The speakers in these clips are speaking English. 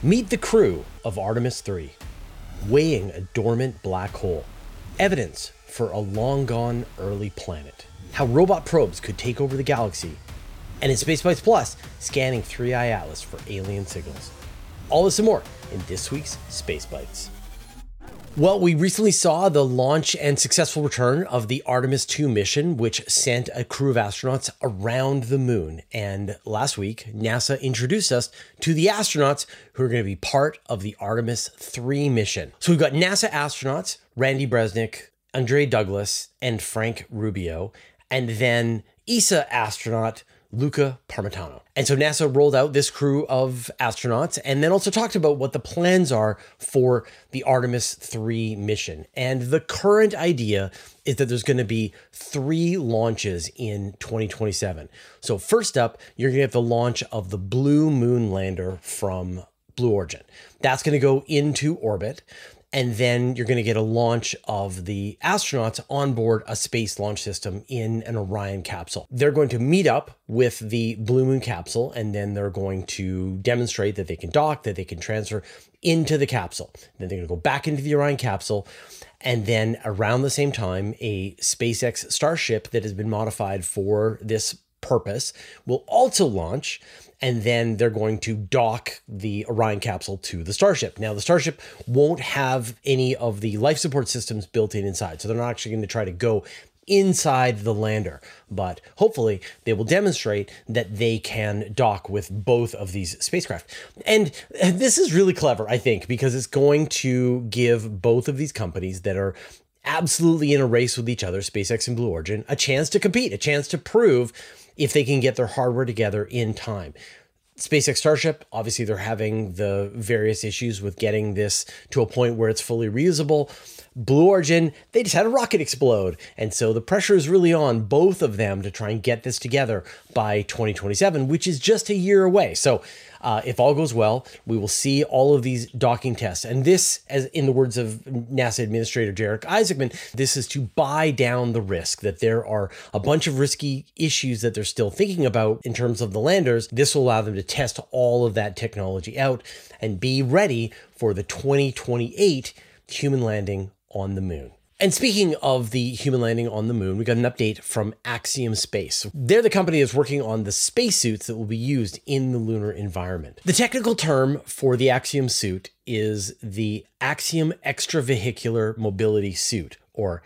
Meet the crew of Artemis 3, weighing a dormant black hole. Evidence for a long-gone early planet. How robot probes could take over the galaxy. And in Space Bites Plus, scanning 3i Atlas for alien signals. All this and more in this week's Space Bites. Well, we recently saw the launch and successful return of the Artemis 2 mission, which sent a crew of astronauts around the moon. And last week, NASA introduced us to the astronauts who are going to be part of the Artemis 3 mission. So we've got NASA astronauts, Randy Bresnik, Andre Douglas, and Frank Rubio, and then ESA astronaut, Luca Parmitano. And so NASA rolled out this crew of astronauts and then also talked about what the plans are for the Artemis 3 mission. And the current idea is that there's going to be 3 launches in 2027. So first up, you're going to get the launch of the Blue Moon lander from Blue Origin. That's going to go into orbit. And then you're going to get a launch of the astronauts on board a space launch system in an Orion capsule. They're going to meet up with the Blue Moon capsule, and then they're going to demonstrate that they can dock, that they can transfer into the capsule. Then they're going to go back into the Orion capsule. And then around the same time, a SpaceX Starship that has been modified for this purpose will also launch. And then they're going to dock the Orion capsule to the Starship. Now, the Starship won't have any of the life support systems built in inside. So they're not actually going to try to go inside the lander. But hopefully they will demonstrate that they can dock with both of these spacecraft. And this is really clever, I think, because it's going to give both of these companies that are absolutely in a race with each other, SpaceX and Blue Origin, a chance to compete, a chance to prove if they can get their hardware together in time. SpaceX Starship, obviously they're having the various issues with getting this to a point where it's fully reusable. Blue Origin, they just had a rocket explode. And so the pressure is really on both of them to try and get this together by 2027, which is just a year away. So if all goes well, we will see all of these docking tests. And this, as in the words of NASA Administrator Derek Isaacman, this is to buy down the risk, that there are a bunch of risky issues that they're still thinking about in terms of the landers. This will allow them to test all of that technology out and be ready for the 2028 human landing on the moon. And speaking of the human landing on the moon, we got an update from Axiom Space. They're the company that's working on the spacesuits that will be used in the lunar environment. The technical term for the Axiom suit is the Axiom Extravehicular Mobility Suit, or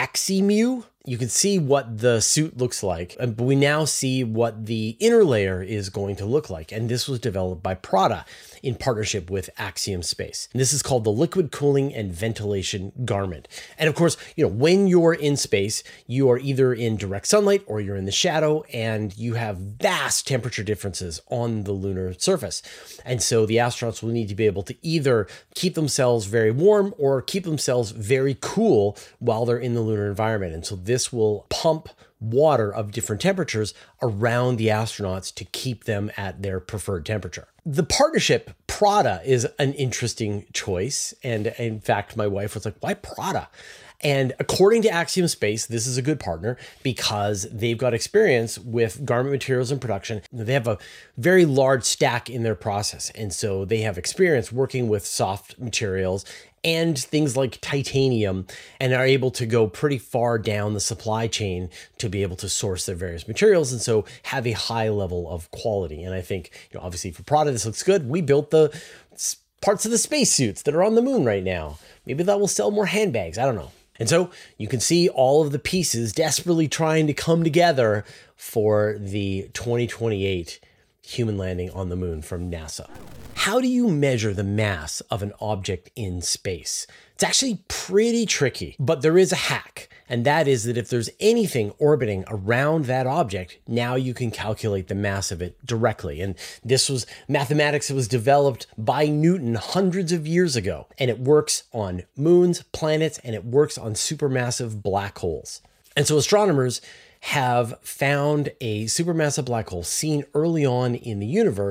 AxiMU. You can see what the suit looks like, but we now see what the inner layer is going to look like. And this was developed by Prada in partnership with Axiom Space. And this is called the Liquid Cooling and Ventilation Garment. And of course, when you're in space, you are either in direct sunlight or you're in the shadow, and you have vast temperature differences on the lunar surface. And so the astronauts will need to be able to either keep themselves very warm or keep themselves very cool while they're in the lunar environment. And so this will pump water of different temperatures around the astronauts to keep them at their preferred temperature. The partnership, Prada, is an interesting choice. And in fact, my wife was like, why Prada? And according to Axiom Space, this is a good partner because they've got experience with garment materials and production. They have a very large stack in their process. And so they have experience working with soft materials and things like titanium, and are able to go pretty far down the supply chain to be able to source their various materials, and so have a high level of quality. And I think, obviously for Prada, this looks good. We built the parts of the spacesuits that are on the moon right now. Maybe that will sell more handbags. I don't know. And so you can see all of the pieces desperately trying to come together for the 2028 human landing on the moon from NASA. How do you measure the mass of an object in space? It's actually pretty tricky, but there is a hack. And that is that if there's anything orbiting around that object, now you can calculate the mass of it directly. And this was mathematics that was developed by Newton hundreds of years ago. And it works on moons, planets, and it works on supermassive black holes. And so astronomers have found a supermassive black hole seen early on in the universe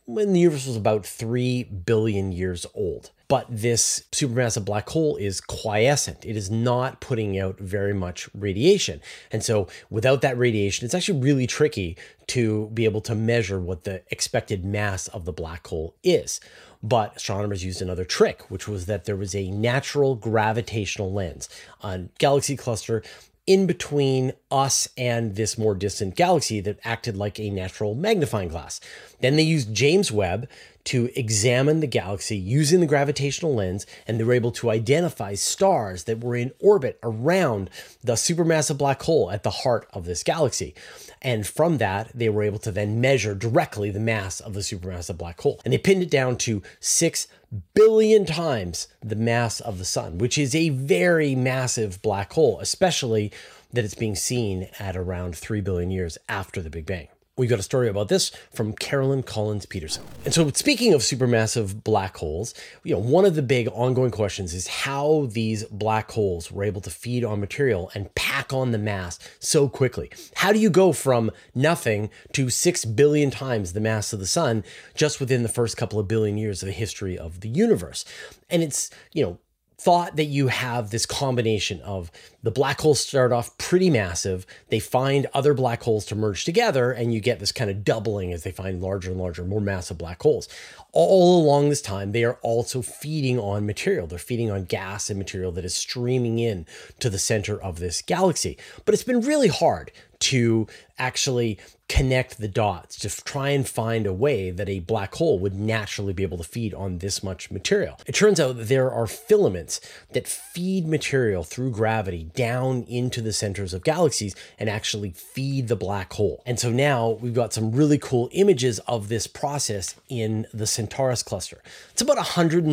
when the universe was about 3 billion years old. But this supermassive black hole is quiescent. It is not putting out very much radiation. And so without that radiation, it's actually really tricky to be able to measure what the expected mass of the black hole is. But astronomers used another trick, which was that there was a natural gravitational lens, a galaxy cluster in between us and this more distant galaxy that acted like a natural magnifying glass. Then they used James Webb to examine the galaxy using the gravitational lens, and they were able to identify stars that were in orbit around the supermassive black hole at the heart of this galaxy. And from that, they were able to then measure directly the mass of the supermassive black hole. And they pinned it down to 6 billion times the mass of the sun, which is a very massive black hole, especially that it's being seen at around 3 billion years after the Big Bang. We got a story about this from Carolyn Collins Peterson. And so speaking of supermassive black holes, one of the big ongoing questions is how these black holes were able to feed on material and pack on the mass so quickly. How do you go from nothing to 6 billion times the mass of the sun just within the first couple of billion years of the history of the universe? And it's, thought that you have this combination of the black holes start off pretty massive, they find other black holes to merge together, and you get this kind of doubling as they find larger and larger, more massive black holes. All along this time, they are also feeding on material. They're feeding on gas and material that is streaming in to the center of this galaxy. But it's been really hard to actually connect the dots, to try and find a way that a black hole would naturally be able to feed on this much material. It turns out that there are filaments that feed material through gravity down into the centers of galaxies and actually feed the black hole. And so now we've got some really cool images of this process in the Centaurus cluster. It's about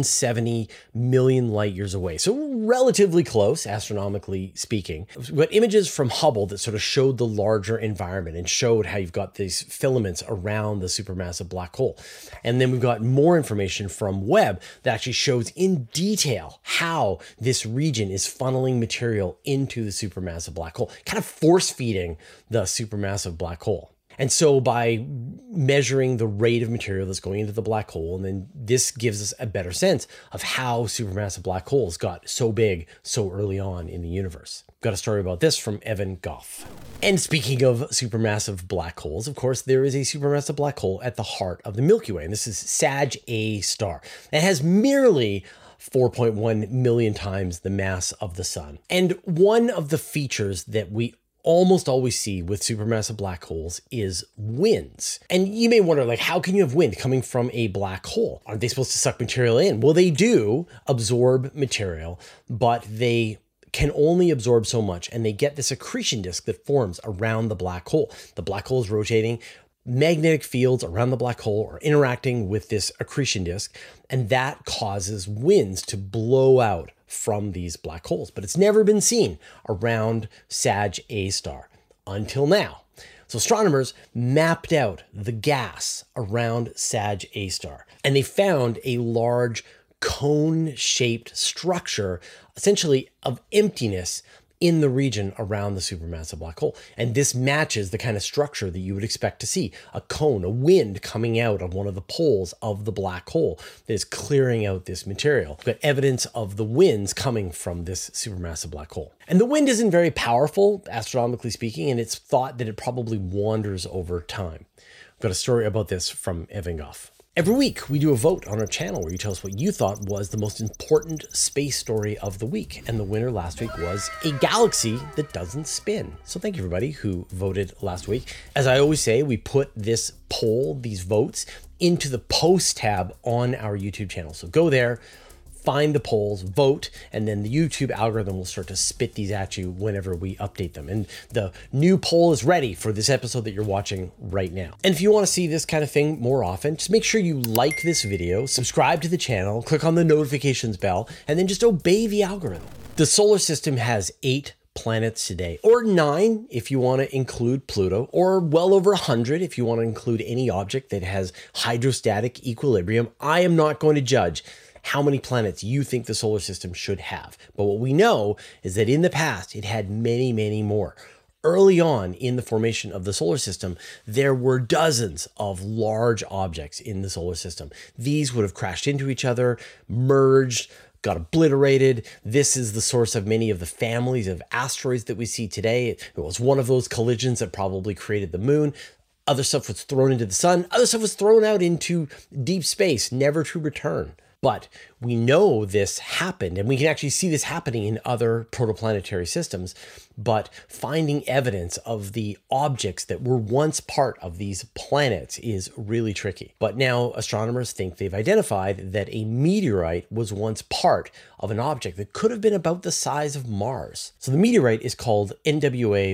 170 million light years away, so relatively close, astronomically speaking. We've got images from Hubble that sort of showed the larger environment and showed how you've got these filaments around the supermassive black hole. And then we've got more information from Webb that actually shows in detail how this region is funneling material into the supermassive black hole, kind of force feeding the supermassive black hole. And so by measuring the rate of material that's going into the black hole, and then this gives us a better sense of how supermassive black holes got so big so early on in the universe. Got a story about this from Evan Goff. And speaking of supermassive black holes, of course, there is a supermassive black hole at the heart of the Milky Way, and this is Sag A star. It has merely 4.1 million times the mass of the sun. And one of the features that we almost always see with supermassive black holes is winds. And you may wonder, how can you have wind coming from a black hole? Aren't they supposed to suck material in? Well, they do absorb material, but they can only absorb so much, and they get this accretion disk that forms around the black hole. The black hole is rotating. Magnetic fields around the black hole are interacting with this accretion disk, and that causes winds to blow out from these black holes. But it's never been seen around Sag A star until now. So astronomers mapped out the gas around Sag A star, and they found a large cone-shaped structure, essentially of emptiness, in the region around the supermassive black hole. And this matches the kind of structure that you would expect to see, a cone, a wind coming out of one of the poles of the black hole that is clearing out this material. We've got evidence of the winds coming from this supermassive black hole. And the wind isn't very powerful, astronomically speaking, and it's thought that it probably wanders over time. We've got a story about this from Evan Goff. Every week, we do a vote on our channel where you tell us what you thought was the most important space story of the week. And the winner last week was a galaxy that doesn't spin. So thank you, everybody who voted last week. As I always say, we put this poll, these votes, into the post tab on our YouTube channel. So go there, find the polls, vote, and then the YouTube algorithm will start to spit these at you whenever we update them. And the new poll is ready for this episode that you're watching right now. And if you want to see this kind of thing more often, just make sure you like this video, subscribe to the channel, click on the notifications bell, and then just obey the algorithm. The solar system has 8 planets today, or 9 if you want to include Pluto, or well over 100 if you want to include any object that has hydrostatic equilibrium. I am not going to judge how many planets you think the solar system should have. But what we know is that in the past, it had many, many more. early on in the formation of the solar system, there were dozens of large objects in the solar system. These would have crashed into each other, merged, got obliterated. This is the source of many of the families of asteroids that we see today. It was one of those collisions that probably created the moon. Other stuff was thrown into the sun. Other stuff was thrown out into deep space, never to return. But we know this happened, and we can actually see this happening in other protoplanetary systems. But finding evidence of the objects that were once part of these planets is really tricky. But now astronomers think they've identified that a meteorite was once part of an object that could have been about the size of Mars. So the meteorite is called NWA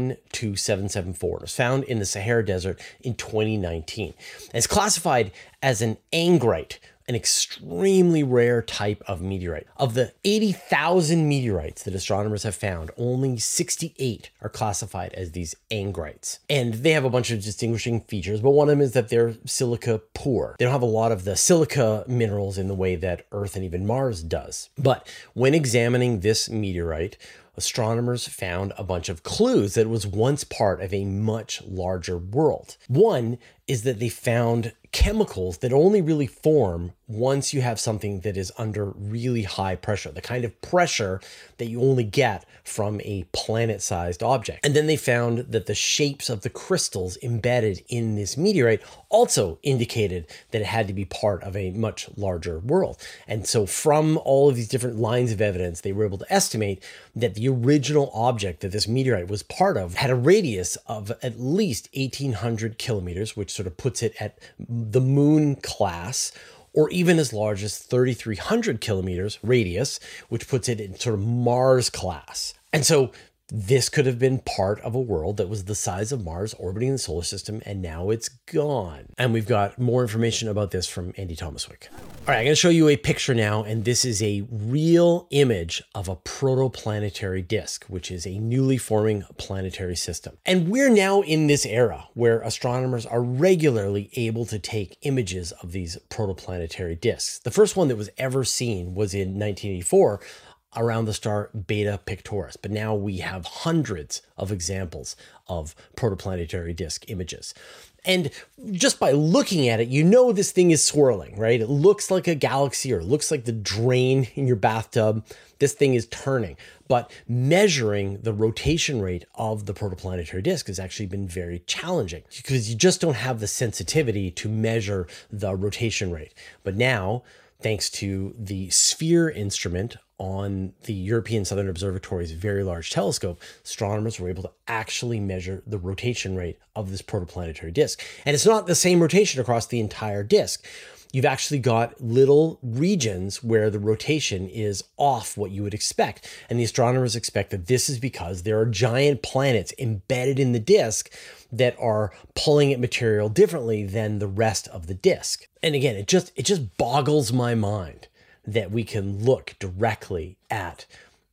12774. It was found in the Sahara Desert in 2019. And it's classified as an angrite, an extremely rare type of meteorite. Of the 80,000 meteorites that astronomers have found, only 68 are classified as these angrites. And they have a bunch of distinguishing features, but one of them is that they're silica poor. They don't have a lot of the silica minerals in the way that Earth and even Mars does. But when examining this meteorite, astronomers found a bunch of clues that it was once part of a much larger world. One is that they found chemicals that only really form once you have something that is under really high pressure, the kind of pressure that you only get from a planet-sized object. And then they found that the shapes of the crystals embedded in this meteorite also indicated that it had to be part of a much larger world. And so from all of these different lines of evidence, they were able to estimate that the original object that this meteorite was part of had a radius of at least 1,800 kilometers, which sort of puts it at the moon class, or even as large as 3,300 kilometers radius, which puts it in sort of Mars class. And so this could have been part of a world that was the size of Mars orbiting the solar system, and now it's gone. And we've got more information about this from Andy Thomaswick. All right, I'm going to show you a picture now, and this is a real image of a protoplanetary disk, which is a newly forming planetary system. And we're now in this era where astronomers are regularly able to take images of these protoplanetary disks. The first one that was ever seen was in 1984, around the star Beta Pictoris. But now we have hundreds of examples of protoplanetary disk images. And just by looking at it, you know this thing is swirling, right? It looks like a galaxy, or it looks like the drain in your bathtub. This thing is turning. But measuring the rotation rate of the protoplanetary disk has actually been very challenging, because you just don't have the sensitivity to measure the rotation rate. But now, thanks to the SPHERE instrument on the European Southern Observatory's Very Large Telescope, astronomers were able to actually measure the rotation rate of this protoplanetary disk. And it's not the same rotation across the entire disk. You've actually got little regions where the rotation is off what you would expect. And the astronomers expect that this is because there are giant planets embedded in the disk that are pulling at material differently than the rest of the disk. And again, it just boggles my mind that we can look directly at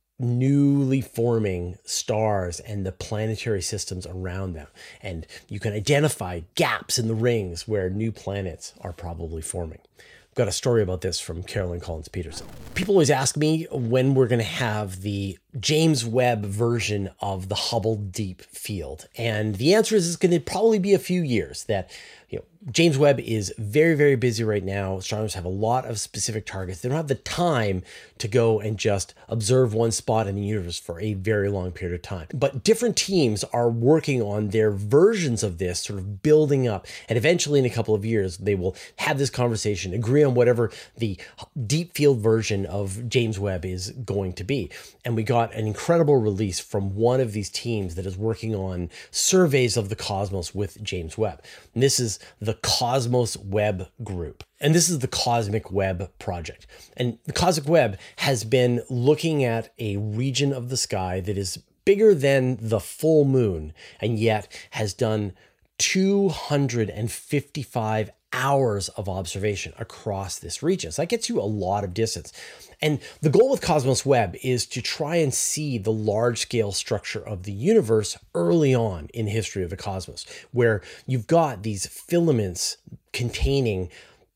newly forming stars and the planetary systems around them. And you can identify gaps in the rings where new planets are probably forming. I've got a story about this from Carolyn Collins Peterson. People always ask me when we're going to have the James Webb version of the Hubble Deep Field. And the answer is it's going to probably be a few years. That, James Webb is very, very busy right now. Astronomers have a lot of specific targets. They don't have the time to go and just observe one spot in the universe for a very long period of time. But different teams are working on their versions of this, sort of building up. And eventually in a couple of years, they will have this conversation, agree on whatever the deep field version of James Webb is going to be. And we got an incredible release from one of these teams that is working on surveys of the cosmos with James Webb. And this is the Cosmos Web Group. And this is the Cosmic Web Project. And the Cosmic Web has been looking at a region of the sky that is bigger than the full moon, and yet has done 255 hours of observation across this region. So that gets you a lot of distance. And the goal with Cosmos Web is to try and see the large-scale structure of the universe early on in the history of the cosmos, where you've got these filaments containing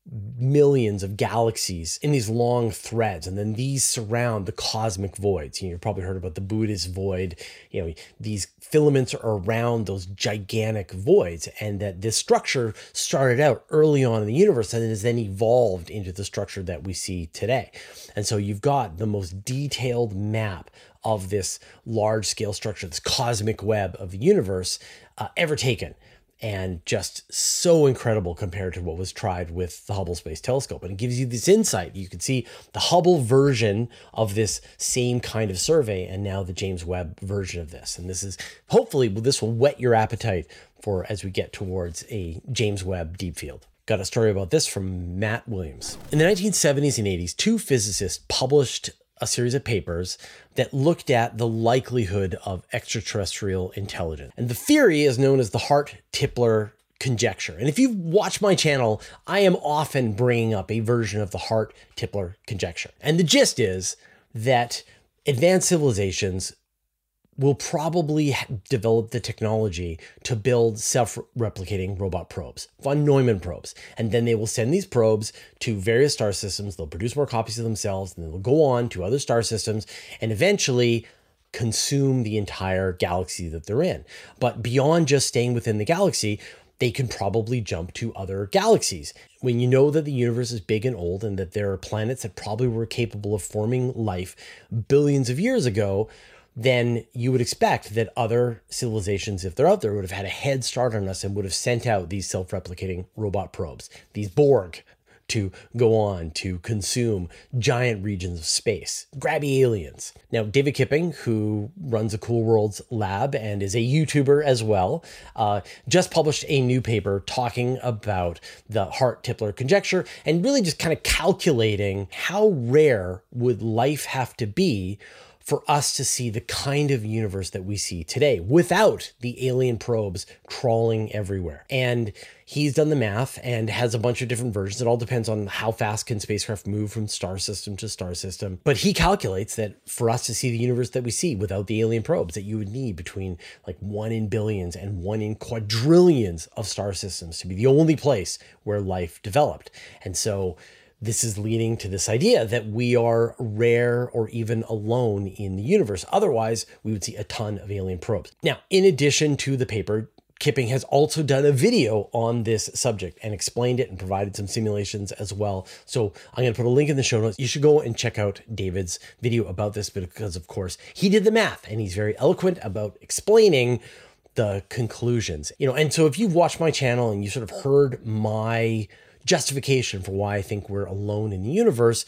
millions of galaxies in these long threads, and then these surround the cosmic voids. You've probably heard about the Buddhist void. These filaments are around those gigantic voids, and that this structure started out early on in the universe and has then evolved into the structure that we see today. And so you've got the most detailed map of this large scale structure, this cosmic web of the universe ever taken. And just so incredible compared to what was tried with the Hubble Space Telescope. And it gives you this insight. You can see the Hubble version of this same kind of survey and now the James Webb version of this. And hopefully this will whet your appetite for as we get towards a James Webb Deep Field. Got a story about this from Matt Williams. In the 1970s and 80s, two physicists published a series of papers that looked at the likelihood of extraterrestrial intelligence. And the theory is known as the Hart-Tipler conjecture. And if you've watched my channel, I am often bringing up a version of the Hart-Tipler conjecture. And the gist is that advanced civilizations will probably develop the technology to build self-replicating robot probes, von Neumann probes. And then they will send these probes to various star systems. They'll produce more copies of themselves, and they'll go on to other star systems and eventually consume the entire galaxy that they're in. But beyond just staying within the galaxy, they can probably jump to other galaxies. When you know that the universe is big and old and that there are planets that probably were capable of forming life billions of years ago, then you would expect that other civilizations, if they're out there, would have had a head start on us and would have sent out these self-replicating robot probes, these Borg, to go on to consume giant regions of space, grabby aliens. Now, David Kipping, who runs a Cool Worlds lab and is a YouTuber as well, just published a new paper talking about the Hart-Tipler conjecture and really just kind of calculating how rare would life have to be for us to see the kind of universe that we see today without the alien probes crawling everywhere. And he's done the math and has a bunch of different versions. It all depends on how fast can spacecraft move from star system to star system. But he calculates that for us to see the universe that we see without the alien probes, that you would need between like 1 in billions and 1 in quadrillions of star systems to be the only place where life developed. And so this is leading to this idea that we are rare or even alone in the universe. Otherwise, we would see a ton of alien probes. Now, in addition to the paper, Kipping has also done a video on this subject and explained it and provided some simulations as well. So I'm going to put a link in the show notes. You should go and check out David's video about this because, of course, he did the math and he's very eloquent about explaining the conclusions. And so if you've watched my channel and you sort of heard my justification for why I think we're alone in the universe,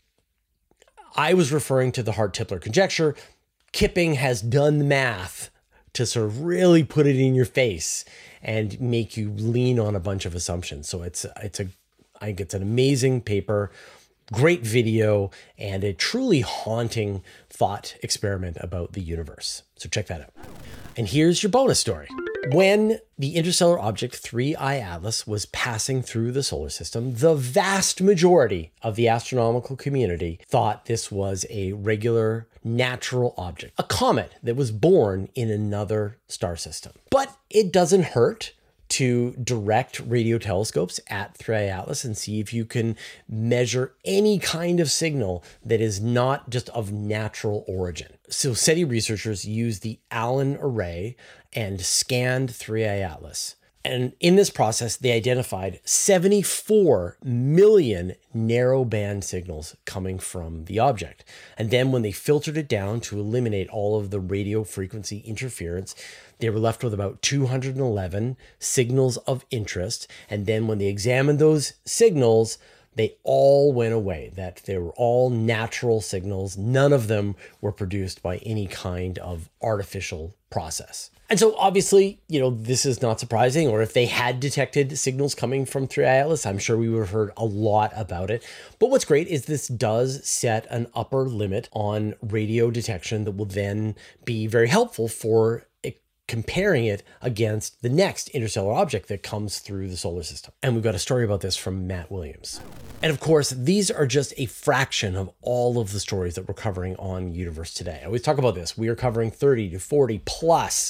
I was referring to the Hart-Tipler conjecture. Kipping has done the math to sort of really put it in your face and make you lean on a bunch of assumptions. So I think it's an amazing paper, great video, and a truly haunting thought experiment about the universe. So check that out. And here's your bonus story. When the interstellar object 3I Atlas was passing through the solar system, the vast majority of the astronomical community thought this was a regular natural object, a comet that was born in another star system. But it doesn't hurt to direct radio telescopes at 3I Atlas and see if you can measure any kind of signal that is not just of natural origin. So SETI researchers used the Allen array and scanned 3I Atlas. And in this process, they identified 74 million narrowband signals coming from the object. And then when they filtered it down to eliminate all of the radio frequency interference, they were left with about 211 signals of interest. And then when they examined those signals, they all went away, that they were all natural signals. None of them were produced by any kind of artificial process. And so obviously, this is not surprising, or if they had detected signals coming from 3I Atlas, I'm sure we would have heard a lot about it. But what's great is this does set an upper limit on radio detection that will then be very helpful for comparing it against the next interstellar object that comes through the solar system. And we've got a story about this from Matt Williams. And of course, these are just a fraction of all of the stories that we're covering on Universe Today. I always talk about this. We are covering 30 to 40 plus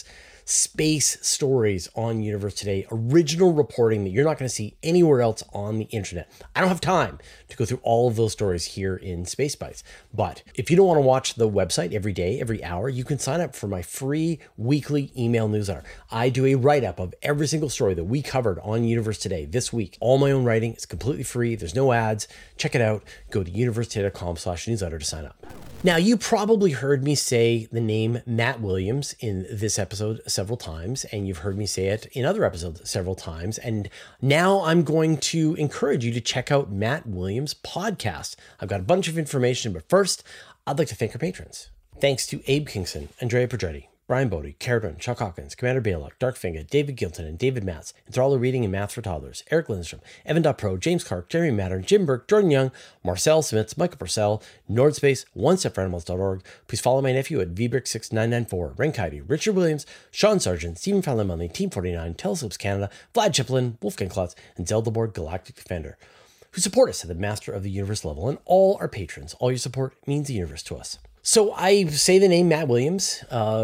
space stories on Universe Today, original reporting that you're not going to see anywhere else on the internet. I don't have time to go through all of those stories here in Space Bites. But if you don't want to watch the website every day, every hour, you can sign up for my free weekly email newsletter. I do a write-up of every single story that we covered on Universe Today this week. All my own writing. It's completely free. There's no ads. Check it out. Go to universetoday.com/newsletter to sign up. Now, you probably heard me say the name Matt Williams in this episode several times, and you've heard me say it in other episodes several times. And now I'm going to encourage you to check out Matt Williams' podcast. I've got a bunch of information, but first, I'd like to thank our patrons. Thanks to Abe Kingston, Andrea Pedretti, Brian Bodie, Caradron, Chuck Hawkins, Commander Baylock, Darkfinger, David Gilton, and David Matz, Enthrallo Reading and Math for Toddlers, Eric Lindstrom, Evan.Pro, James Clark, Jeremy Mattern, Jim Burke, Jordan Young, Marcel Smits, Michael Purcell, Nordspace, OneStepForAnimals.org. Please follow my nephew at VBrick6994, Renkheidi, Richard Williams, Sean Sargent, Stephen Fallon-Munley, Team 49, Telescopes Canada, Vlad Chiplin, Wolfgang Klutz, and Zeldaborg Galactic Defender, who support us at the Master of the Universe level, and all our patrons. All your support means the universe to us. So I say the name Matt Williams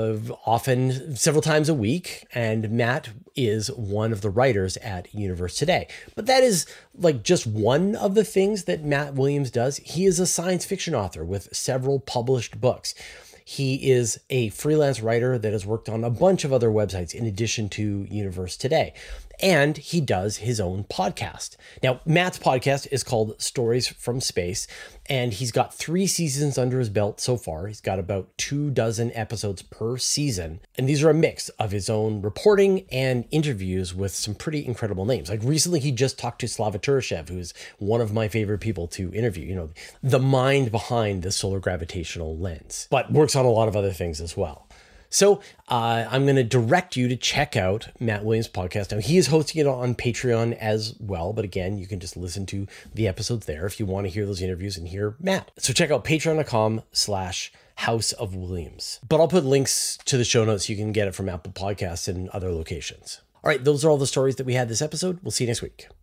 often several times a week, and Matt is one of the writers at Universe Today. But that is like just one of the things that Matt Williams does. He is a science fiction author with several published books. He is a freelance writer that has worked on a bunch of other websites in addition to Universe Today. And he does his own podcast. Now, Matt's podcast is called Stories from Space, and he's got 3 seasons under his belt so far. He's got about 24 episodes per season. And these are a mix of his own reporting and interviews with some pretty incredible names. Like recently, he just talked to Slava Turishev, who's one of my favorite people to interview, you know, the mind behind the solar gravitational lens, but works on a lot of other things as well. So I'm going to direct you to check out Matt Williams' podcast. Now, he is hosting it on Patreon as well. But again, you can just listen to the episodes there if you want to hear those interviews and hear Matt. So check out patreon.com/House of Williams. But I'll put links to the show notes. You can get it from Apple Podcasts and other locations. All right, those are all the stories that we had this episode. We'll see you next week.